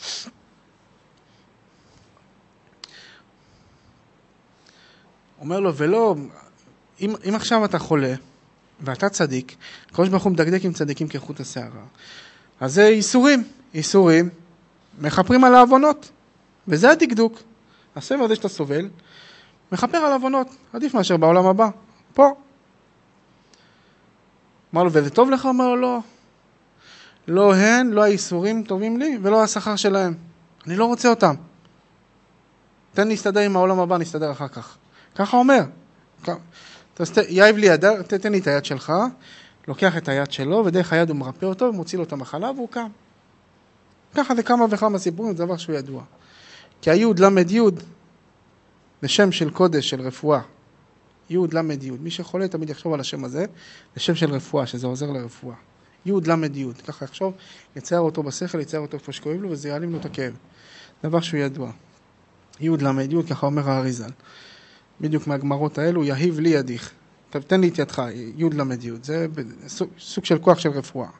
אומר לו, ולא, אם עכשיו אתה חולה, ואתה צדיק, הקדוש ברוך הוא מדקדק עם צדיקים כחוט השערה, אז זה איסורים, מחפרים על העוונות, וזה הדקדוק. הסבל הזה שאתה סובל, מחפר על העוונות, עדיף מאשר בעולם הבא, פה. אמר לו, וזה טוב לך? אומר לו, לא. לא הן, לא האיסורים טובים לי, ולא השכר שלהם. אני לא רוצה אותם. תן להסתדר עם העולם הבא, נסתדר אחר כך. ככה אומר. יאיב לי יד, תתן לי את היד שלך, לוקח את היד שלו, ודרך היד הוא מרפא אותו, ומוציא לו את המחלה, והוא קם. ככה זה כמה וכמה סיפורים, זה דבר שהוא ידוע. כי היוד למד יוד, בשם של קודש, של רפואה. יוד למד יוד. מי שחולה תמיד יחשוב על השם הזה, זה שם של רפואה, שזה עוזר לרפואה. יוד למד יוד. ככה יחשוב, יצייר אותו בשכל, יצייר אותו איפה שכואב לו, וזה יעלים לו את הכאב. דבר שהוא ידוע. יוד למד יוד, ככה אומר האריזל. בדיוק מהגמרות האלו, יהיב לי ידיך. תן לי את ידך, יוד למד יוד. זה סוג של כוח של רפואה.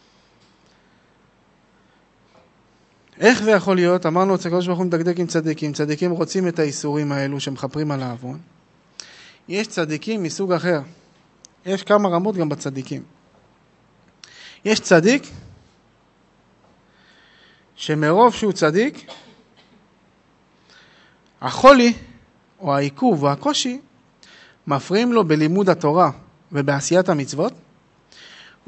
איך זה יכול להיות? אמרנו, הקדוש ברוך הוא מדקדק עם צדיקים. צדיקים רוצים את האיסורים האלו שמחפרים על העוון. יש צדיקים מסוג אחר. יש כמה רמות גם בצדיקים. יש צדיק שמרוב שהוא צדיק, החולי או העיכוב או הקושי מפריעים לו בלימוד התורה ובעשיית המצוות,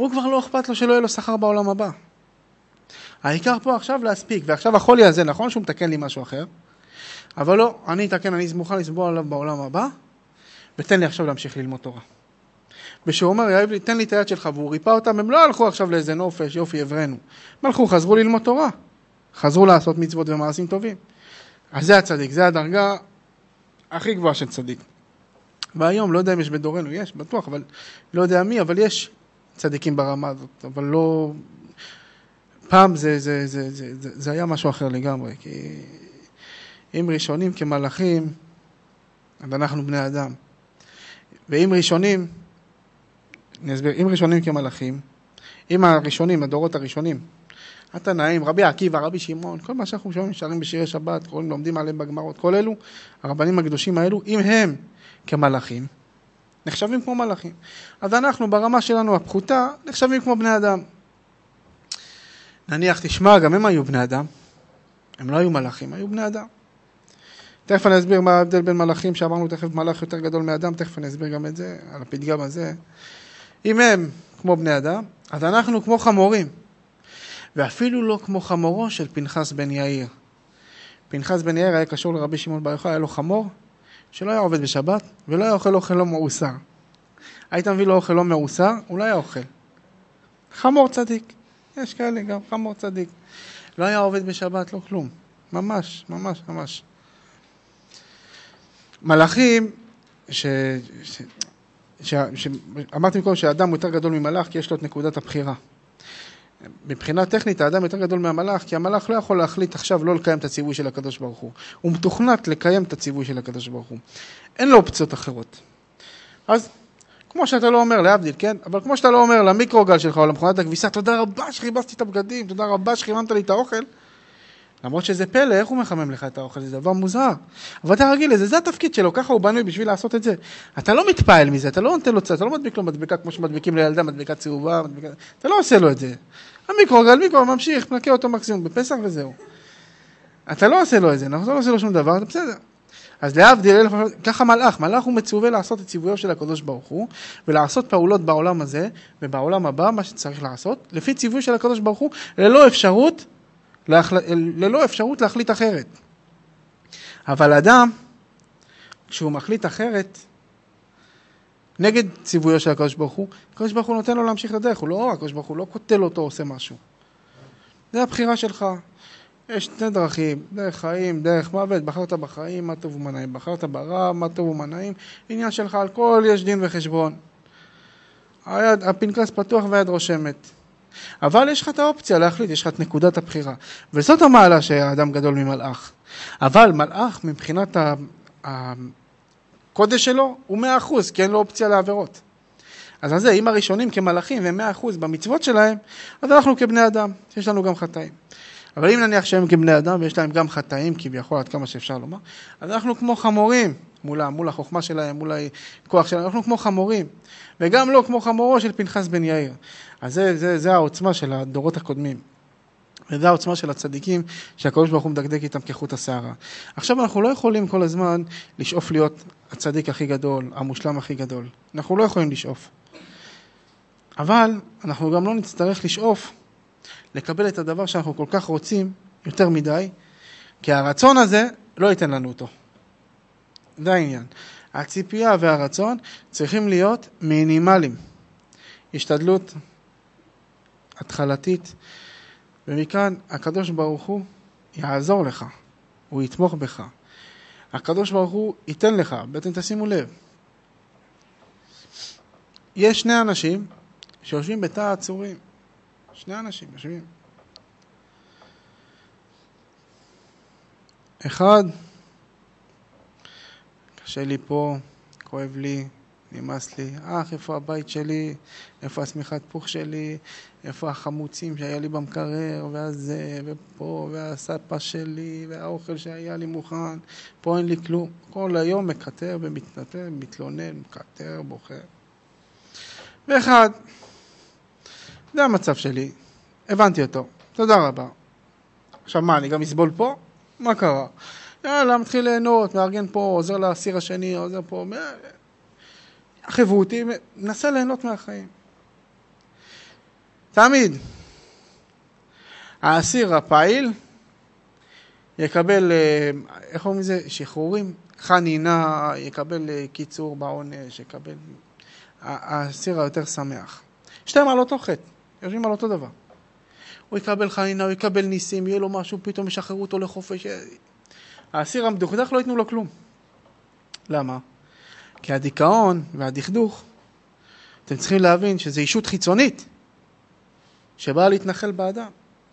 הוא כבר לא אכפת לו שלא יהיה לו שכר בעולם הבא. העיקר פה עכשיו להספיק, ועכשיו החולי הזה, נכון שהוא מתקן לי משהו אחר, אבל לא, אני אתקן, אני מוכן לסבול עליו בעולם הבא, ותן לי עכשיו להמשיך ללמוד תורה. ושהוא אומר, יאהב לי, תן לי את היד שלך, והוא ריפא אותם, הם לא הלכו עכשיו לאיזה נופש, יופי, עברנו. הם הלכו, חזרו ללמוד תורה, חזרו לעשות מצוות ומעשים טובים. אז זה הצדיק, זה הדרגה הכי גבוהה של צדיק. והיום, לא יודע אם יש בדורנו, יש, בטוח, אבל לא יודע מי, אבל יש צדיקים ברמה הזאת, אבל לא... פעם זה היה משהו אחר לגמרי, כי אם ראשונים כמלאכים, אז אנחנו בני אדם. ואם ראשונים, נסביר, אם ראשונים כמלאכים, אם הראשונים, הדורות הראשונים, התנאים, רבי עקיבא, רבי שמעון, כל מה שאנחנו שומעים, שרים בשירי שבת, כל לומדים עליהם בגמרות, כל אלו, הרבנים הקדושים האלו, אם הם כמלאכים, נחשבים כמו מלאכים. אז אנחנו ברמה שלנו הפחותה, נחשבים כמו בני אדם. נניח, תשמע, גם הם היו בני אדם, הם לא היו מלאכים, היו בני אדם. תכף אני אסביר מה ההבדל בין מלאכים, שאמרנו תכף מלאך יותר גדול מאדם, תכף אני אסביר גם את זה, על הפתגם הזה. אם הם כמו בני אדם, אז אנחנו כמו חמורים, ואפילו לא כמו חמורו של פנחס בן יאיר. פנחס בן יאיר היה קשור לרבי שמעון בר יוחאי, היה לו חמור, שלא היה עובד בשבת, ולא היה אוכל אוכל לא מעוסר. היית מביא לו אוכל לא מעוסר, הוא לא היה אוכל. חמור צדיק, יש כאלה גם, חמור צדיק. לא היה עובד בשבת, לא כלום. ממש, ממש, ממש. מלאכים, אמרתי קודם שהאדם הוא יותר גדול ממלאך, כי יש לו את נקודת הבחירה. מבחינה טכנית, האדם יותר גדול מהמלאך, כי המלאך לא יכול להחליט עכשיו לא לקיים את הציווי של הקדוש ברוך הוא. הוא מתוכנת לקיים את הציווי של הקדוש ברוך הוא. אין לו אופציות אחרות. אז, כמו שאתה לא אומר להבדיל, כן? אבל כמו שאתה לא אומר למיקרוגל שלך או למכונת הכביסה, תודה רבה שחיבסתי את הבגדים, תודה רבה שחיממת לי את האוכל, למרות שזה פלא, איך הוא מחמם לך את האוכל? זה דבר מוזר. אבל אתה רגיל לזה, זה התפקיד שלו, ככה הוא בנוי בשביל לעשות את זה. אתה לא מתפעל מזה, אתה לא נותן לו צד, אתה לא מדביק לו מדבקה כמו שמדביקים לילדה, מדבקה צהובה, אתה לא עושה לו את זה. המיקרוגל, ממשיך, מנקה אותו מקסימום, בפסח וזהו. אתה לא עושה לו את זה, אתה לא עושה לו שום דבר, זה בסדר. אז להבדיל, ככה מלאך הוא מצווה לעשות את ציוויו של הקדוש ברוך הוא, ולעשות פעולות בעולם הזה, ובעולם הבא, מה שצריך לעשות, לפי ציווי של הקדוש ברוך הוא, ללא אפשרות להחליט אחרת. אבל אדם, כשהוא מחליט אחרת, נגד ציוויו של הקדוש ברוך הוא, הקדוש ברוך הוא נותן לו להמשיך את הדרך, הקדוש ברוך הוא לא קוטל אותו, עושה משהו. זה הבחירה שלך. יש שני דרכים, דרך חיים, דרך מוות, בחרת בחיים, מה טוב ומה נעים, בחרת ברע, מה טוב ומה נעים, עניין שלך על כל יש דין וחשבון. הפנקס פתוח והיד רושמת. אבל יש לך את האופציה להחליט, יש לך את נקודת הבחירה. וזאת המעלה שהאדם גדול ממלאך. אבל מלאך מבחינת הקודש שלו הוא 100%, כי אין לו אופציה לעבירות. אז על זה, אם הראשונים כמלאכים והם 100% במצוות שלהם, אז אנחנו כבני אדם, יש לנו גם חטאים. אבל אם נניח שהם כבני אדם ויש להם גם חטאים, כביכול עד כמה שאפשר לומר, אז אנחנו כמו חמורים, מול החוכמה שלהם, מול הכוח שלהם, אנחנו כמו חמורים, וגם לא כמו חמורו של פנחס בן יאיר. אז זה העוצמה של הדורות הקודמים. וזה העוצמה של הצדיקים שהקדוש ברוך הוא מדקדק איתם כחוט השערה. עכשיו אנחנו לא יכולים כל הזמן לשאוף להיות הצדיק הכי גדול, המושלם הכי גדול. אנחנו לא יכולים לשאוף. אבל אנחנו גם לא נצטרך לשאוף לקבל את הדבר שאנחנו כל כך רוצים יותר מדי, כי הרצון הזה לא ייתן לנו אותו. זה העניין. הציפייה והרצון צריכים להיות מינימליים. השתדלות התחלתית, ומכאן הקדוש ברוך הוא יעזור לך, הוא יתמוך בך. הקדוש ברוך הוא ייתן לך, בעצם תשימו לב. יש שני אנשים שיושבים בתא העצורים. שני אנשים יושבים. אחד, קשה לי פה, כואב לי, נמאס לי, איפה הבית שלי, איפה השמיכת פוך שלי, איפה החמוצים שהיה לי במקרר, והזה, ופה, והספה שלי, והאוכל שהיה לי מוכן, פה אין לי כלום. כל היום מקטר ומתנתר, מתלונן, מקטר, בוחר. ואחד, זה המצב שלי, הבנתי אותו, תודה רבה. עכשיו מה, אני גם אסבול פה? מה קרה? יאללה, מתחיל ליהנות, מארגן פה, עוזר לאסיר השני, עוזר פה, חברותי, מנסה ליהנות מהחיים. תמיד. האסיר הפעיל יקבל, איך אומרים לזה? שחרורים, חנינה, יקבל קיצור בעונש, יקבל... האסיר היותר שמח. שתיים על אותו חטא, יושבים על אותו דבר. הוא יקבל חנינה, הוא יקבל ניסים, יהיה לו משהו, פתאום ישחררו אותו לחופש. האסיר המדוכדך לא ייתנו לו כלום. למה? כי הדיכאון והדכדוך, אתם צריכים להבין שזה אישות חיצונית שבאה להתנחל באדם.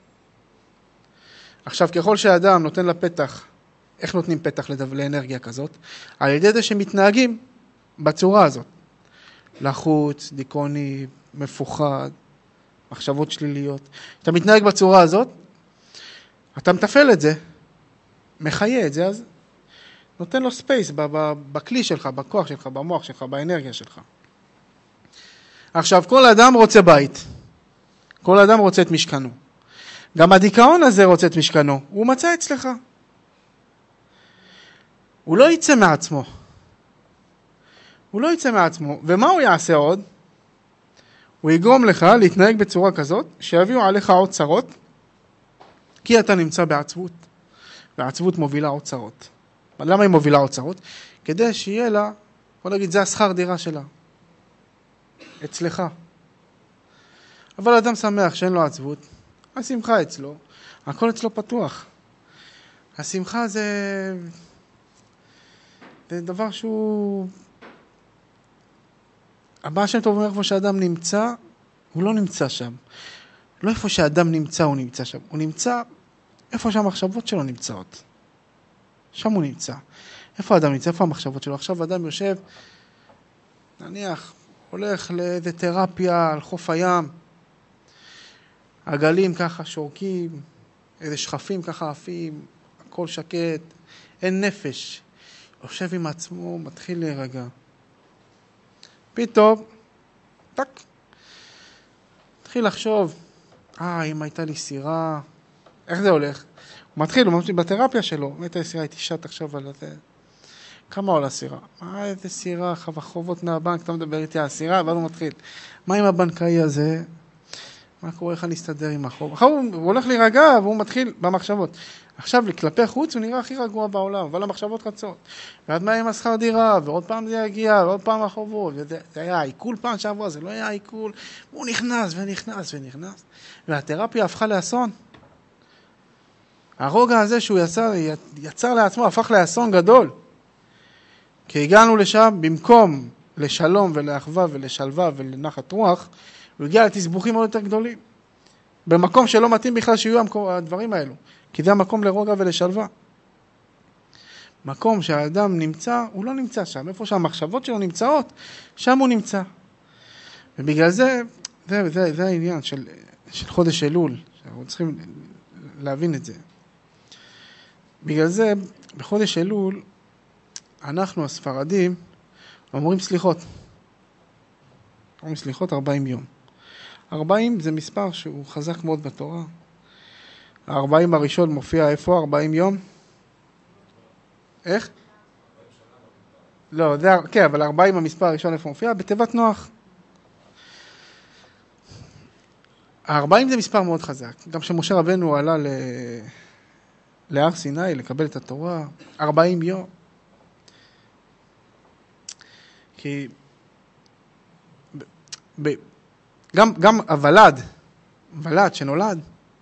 עכשיו, ככל שהאדם נותן לה פתח, איך נותנים פתח לאנרגיה כזאת? על ידי זה שמתנהגים בצורה הזאת. לחוץ, דיכאוני, מפוחד, מחשבות שליליות. אתה מתנהג בצורה הזאת, אתה מטפל את זה, מחיה את זה, אז נותן לו ספייס בכלי שלך, בכוח שלך, במוח שלך, באנרגיה שלך. עכשיו, כל אדם רוצה בית. כל אדם רוצה את משכנו. גם הדיכאון הזה רוצה את משכנו. הוא מצא אצלך. הוא לא יצא מעצמו. הוא לא יצא מעצמו. ומה הוא יעשה עוד? הוא יגרום לך להתנהג בצורה כזאת, שיביאו עליך עוד צרות, כי אתה נמצא בעצבות. והעצבות מובילה עוד צרות. למה היא מובילה עוד צרות? כדי שיהיה לה, בוא נגיד, זה השכר דירה שלה. אצלך. אבל אדם שמח שאין לו עצבות, השמחה אצלו, הכל אצלו פתוח. השמחה זה דבר שהוא... הבא שם טוב אומר איפה שאדם נמצא, הוא לא נמצא שם. לא איפה שאדם נמצא, הוא נמצא שם. הוא נמצא איפה שהמחשבות שלו נמצאות. שם הוא נמצא. איפה האדם נמצא? איפה המחשבות שלו? עכשיו האדם יושב, נניח, הולך לאיזה תרפיה על חוף הים, הגלים ככה שורקים, איזה שכפים ככה עפים, הכל שקט, אין נפש. יושב עם עצמו, מתחיל להירגע. פתאום, טק, מתחיל לחשוב, אם הייתה לי סירה, איך זה הולך? הוא ממשיך בתרפיה שלו, הייתה לי סירה, הייתי שט עכשיו על זה. כמה עולה סירה? איזה סירה, חובות מהבנק, אתה מדבר איתי על הסירה, ואז הוא מתחיל. מה עם הבנקאי הזה? מה קורה, איך אני אסתדר עם החוב? אחר הוא הולך להירגע, והוא מתחיל במחשבות. עכשיו, כלפי חוץ, הוא נראה הכי רגוע בעולם, אבל המחשבות רצות. ועד מה עם השכר דירה, ועוד פעם זה יגיע, ועוד פעם החובות. זה היה עיכול פעם שעברה, זה לא היה עיכול. הוא נכנס ונכנס ונכנס. והתרפיה הפכה לאסון. הרוגע הזה שהוא יצר לעצמו, הפך לאסון גדול. כי הגענו לשם, במקום לשלום ולאחווה ולשלווה ולנחת רוח, הוא הגיע לתסבוכים מאוד יותר גדולים. במקום שלא מתאים בכלל שיהיו הדברים האלו. כי זה המקום לרוגע ולשלווה. מקום שהאדם נמצא, הוא לא נמצא שם. איפה שהמחשבות שלו נמצאות, שם הוא נמצא. ובגלל זה, זה העניין של חודש אלול. אנחנו צריכים להבין את זה. בגלל זה, בחודש אלול, אנחנו הספרדים אומרים סליחות. אומרים סליחות 40 יום. 40 זה מספר שהוא חזק מאוד בתורה. 40 הראשון מופיע איפה? 40 יום? איך? לא, כן, אבל 40 המספר הראשון איפה מופיע? בתיבת נוח. 40 זה מספר מאוד חזק. גם כשמשה רבנו עלה להר סיני לקבל את התורה, 40 יום. כי גם הוולד שנולד,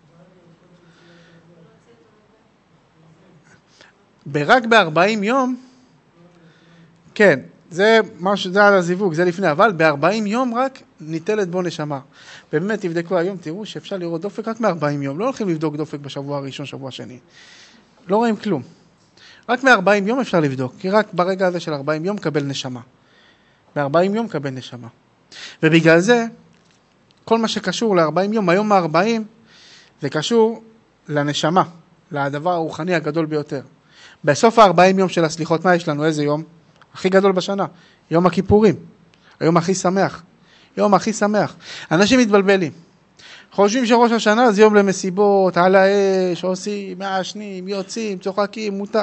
רק ב-40 יום, כן, זה משהו, זה על הזיווג, זה לפני, אבל ב-40 יום רק ניטלת בו נשמה. ובאמת תבדקו היום, תראו שאפשר לראות דופק רק מ-40 יום, לא הולכים לבדוק דופק בשבוע הראשון, שבוע שני. לא רואים כלום. רק מ-40 יום אפשר לבדוק, כי רק ברגע הזה של 40 יום קבל נשמה. ב-40 יום קבל נשמה. ובגלל זה, כל מה שקשור ל-40 יום, היום ה-40, זה קשור לנשמה, לדבר הרוחני הגדול ביותר. בסוף ה-40 יום של הסליחות, מה יש לנו? איזה יום? הכי גדול בשנה. יום הכיפורים. היום הכי שמח. יום הכי שמח. אנשים מתבלבלים. חושבים שראש השנה זה יום למסיבות, על האש, עושים, מעשנים, יוצאים, צוחקים, מותר.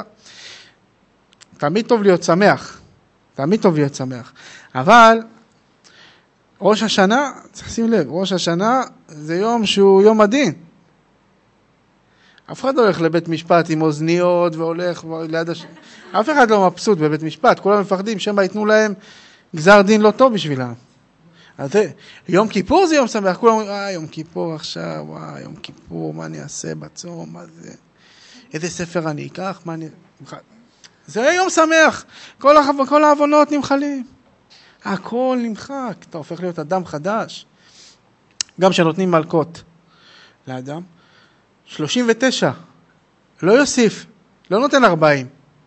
תמיד טוב להיות שמח. תמיד טוב להיות שמח. אבל ראש השנה, צריך לשים לב, ראש השנה זה יום שהוא יום הדין. אף אחד לא הולך לבית משפט עם אוזניות והולך ליד אף אחד לא מבסוט בבית משפט, כולם מפחדים שמה ייתנו להם גזר דין לא טוב בשבילם. אז יום כיפור זה יום שמח, כולם אומרים, יום כיפור עכשיו, יום כיפור, מה אני אעשה בצום, מה זה, איזה ספר אני אקח, מה אני... זה יום שמח, כל העוונות נמחלים. הכל נמחק, אתה הופך להיות אדם חדש. גם שנותנים מלכות לאדם. 39, לא יוסיף, לא נותן 40.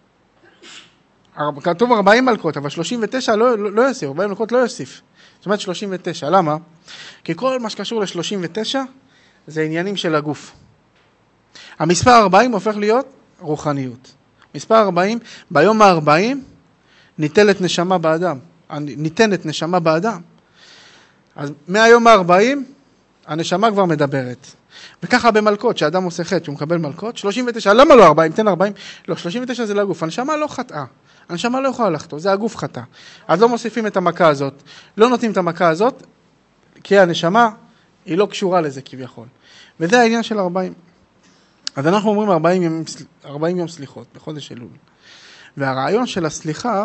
כתוב 40 מלכות, אבל 39 לא יוסיף, 40 מלכות לא יוסיף. זאת אומרת 39, למה? כי כל מה שקשור ל-39 זה עניינים של הגוף. המספר 40 הופך להיות רוחניות. מספר 40, ביום ה-40 ניתנת נשמה באדם. ניתנת נשמה באדם. אז מהיום ה-40 הנשמה כבר מדברת. וככה במלכות, שאדם עושה חטא, שהוא מקבל מלכות, 39, למה לא 40? תן 40. לא, 39 זה לגוף. הנשמה לא חטאה. הנשמה לא יכולה לחטוא, זה הגוף חטא. אז לא מוסיפים את המכה הזאת. לא נותנים את המכה הזאת, כי הנשמה היא לא קשורה לזה כביכול. וזה העניין של 40. אז אנחנו אומרים 40 יום סליחות בחודש אלול. והרעיון של הסליחה,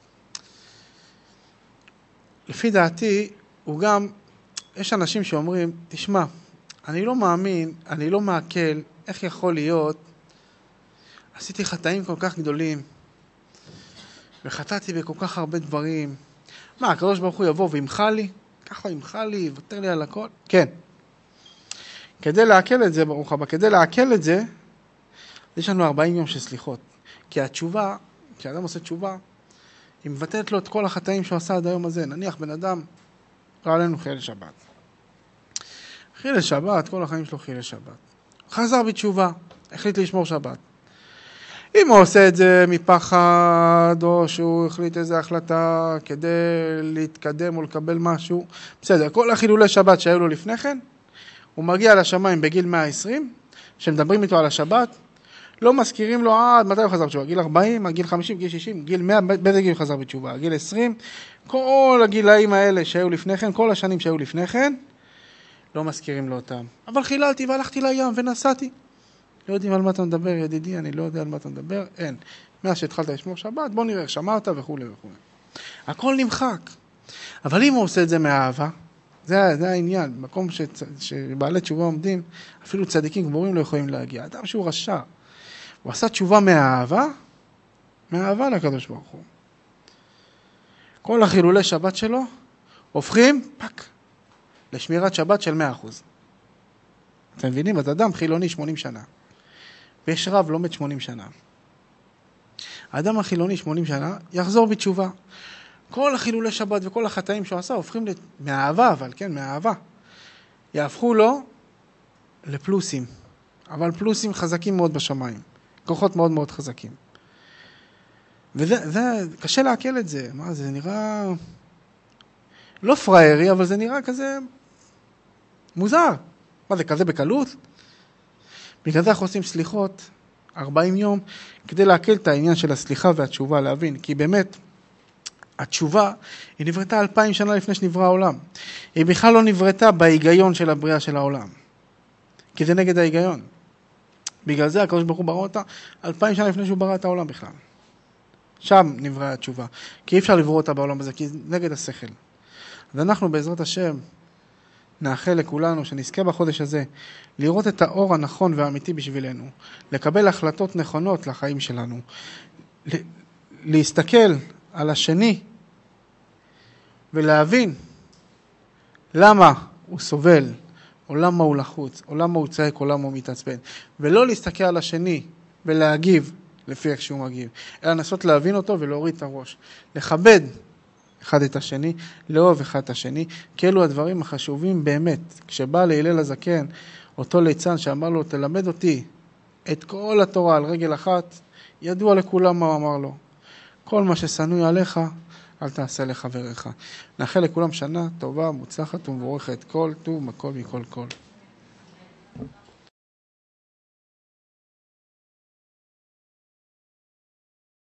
לפי דעתי, הוא גם, יש אנשים שאומרים, תשמע, אני לא מאמין, אני לא מעכל, איך יכול להיות, עשיתי חטאים כל כך גדולים, וחטאתי בכל כך הרבה דברים. מה, הקדוש ברוך הוא יבוא וימחה לי? ככה ימחה לי, יוותר לי על הכל? כן. כדי להקל את זה, ברוך הבא, כדי להקל את זה, יש לנו 40 יום של סליחות. כי התשובה, כשאדם עושה תשובה, היא מבטאת לו את כל החטאים שהוא עשה עד היום הזה. נניח בן אדם, ראה לנו חיל שבת. חיל שבת, כל החיים שלו חיל שבת. חזר בתשובה, החליט לשמור שבת. אם הוא עושה את זה מפחד, או שהוא החליט איזו החלטה כדי להתקדם או לקבל משהו, בסדר, כל החילולי שבת שהיו לו לפני כן, הוא מגיע לשמיים בגיל 120, שמדברים איתו על השבת, לא מזכירים לו עד מתי הוא חזר בתשובה, גיל 40, גיל 50, גיל 60, גיל 100, באיזה גיל הוא חזר בתשובה, גיל 20, כל הגילאים האלה שהיו לפני כן, כל השנים שהיו לפני כן, לא מזכירים לו אותם. אבל חיללתי והלכתי לים ונסעתי. לא יודעים על מה אתה מדבר, ידידי, אני לא יודע על מה אתה מדבר, אין. מאז שהתחלת לשמור שבת, בוא נראה, שמעת וכו' וכו'. הכל נמחק. אבל אם הוא עושה את זה מהאהבה, זה העניין, מקום שבעלי תשובה עומדים, אפילו צדיקים גמורים לא יכולים להגיע. אדם שהוא רשע, הוא עשה תשובה מהאהבה לקדוש ברוך הוא. כל החילולי שבת שלו הופכים, פק, לשמירת שבת של 100%. אתם מבינים? אז אדם חילוני 80 שנה. ויש רב לא מת 80 שנה. האדם החילוני 80 שנה יחזור בתשובה. כל החילולי שבת וכל החטאים שהוא עשה הופכים מהאהבה, אבל כן, מהאהבה. יהפכו לו לפלוסים. אבל פלוסים חזקים מאוד בשמיים. כוחות מאוד מאוד חזקים. וזה קשה להקל את זה. מה, זה נראה לא פריירי, אבל זה נראה כזה מוזר. מה זה, כזה בקלות? בגלל זה אנחנו עושים סליחות 40 יום, כדי להקל את העניין של הסליחה והתשובה, להבין. כי באמת, התשובה היא נברתה 2000 שנה לפני שנברא העולם. היא בכלל לא נברתה בהיגיון של הבריאה של העולם. כי זה נגד ההיגיון. בגלל זה הקדוש ברוך הוא ברא אותה 2000 שנה לפני שהוא ברא את העולם בכלל. שם נבראה התשובה. כי אי אפשר לברוא אותה בעולם הזה, כי זה נגד השכל. אז אנחנו בעזרת השם נאחל לכולנו שנזכה בחודש הזה לראות את האור הנכון והאמיתי בשבילנו, לקבל החלטות נכונות לחיים שלנו, להסתכל על השני ולהבין למה הוא סובל, או למה הוא לחוץ, או למה הוא צעק, או למה הוא מתעצבן, ולא להסתכל על השני ולהגיב לפי איך שהוא מגיב, אלא לנסות להבין אותו ולהוריד את הראש, לכבד אחד את השני, לאהוב אחד את השני, כי אלו הדברים החשובים באמת. כשבא להלל הזקן, אותו ליצן שאמר לו, תלמד אותי את כל התורה על רגל אחת, ידוע לכולם מה הוא אמר לו. כל מה ששנוי עליך, אל תעשה לחבריך. נאחל לכולם שנה טובה, מוצלחת ומבורכת, כל טוב, מכל מכל כל.